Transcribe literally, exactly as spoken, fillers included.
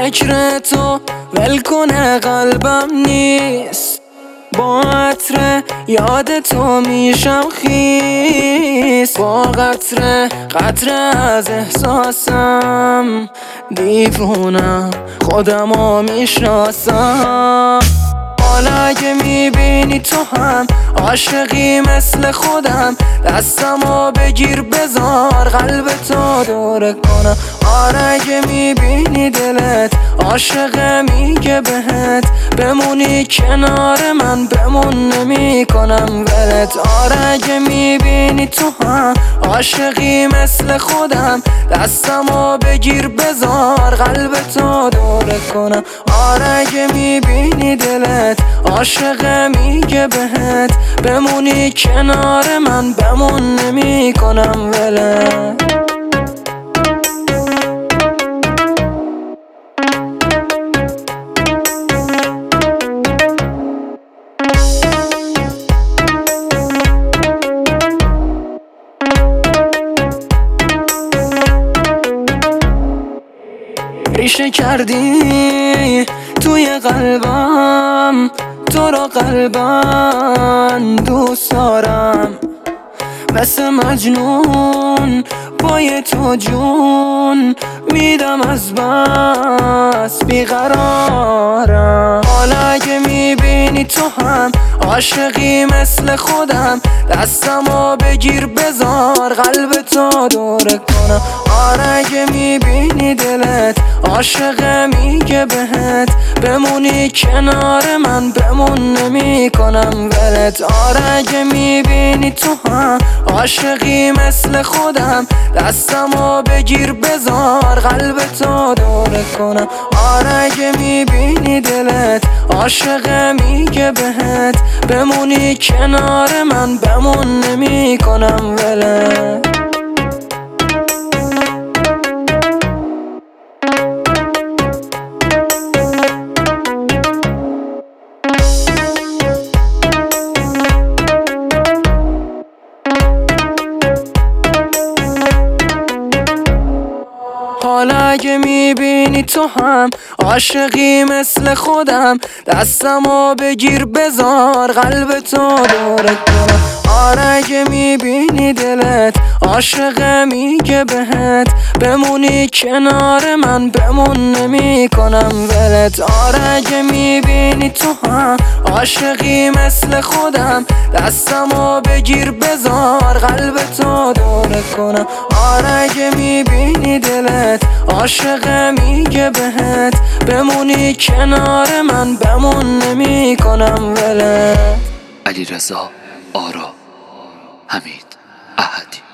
فکر تو ولکنه قلبم نیست، با عطر یاد تو میشم خیس، با قطره قطره از احساسم دیوونم خودمو میشناسم. حالا اگه میبینی تو هم عاشقی مثل خودم، دستمو بگیر بذار قلب تو دوره کنم. آره اگه میبینی دلت عاشقه میگه بهت بمونی کنار من، بمون نمی کنم ولت. آره اگه میبینی تو هم عاشقی مثل خودم، دستمو بگیر بذار قلب تو دوره کنم. آره اگه میبینی دلت عاشقه میگه بهت بمونی کنار من، بمون نمی کنم ولت. ریشه کردی توی قلبم، تو رو قلبم دوست دارم، مثل مجنون پای تو جون میدم از بس بیقرارم. حالا اگه میبینی تو هم عاشقی مثل خودم، دستمو بگیر بذار قلب تو دوره کنم. آره اگه میبینی دلت عاشقه میگه بهت بمونی کنار من، بمون نمی کنم ولت. آره اگه میبینی تو هم عاشقی مثل خودم، دستمو بگیر بذار قلب تو دوره کنم. آره اگه میبینی دلت عاشقه میگه بهت بمونی کنار من، بمون نمی کنم ولت. حالا اگه میبینی تو هم عاشقی مثل خودم، دستمو بگیر بذار قلب تو دوره کنم. آره اگه میبینی دلت عاشقه میگه بهت بمونی کنار من، بمون نمی کنم ولت. آره اگه میبینی تو هم عاشقی مثل خودم، دستمو بگیر بذار قلب تو دوره کنم. آره اگه میبینی دلت عاشقه میگه بهت بمونی کنار من، بمون نمی کنم ولت. علیرضا آرا، حمید احدی.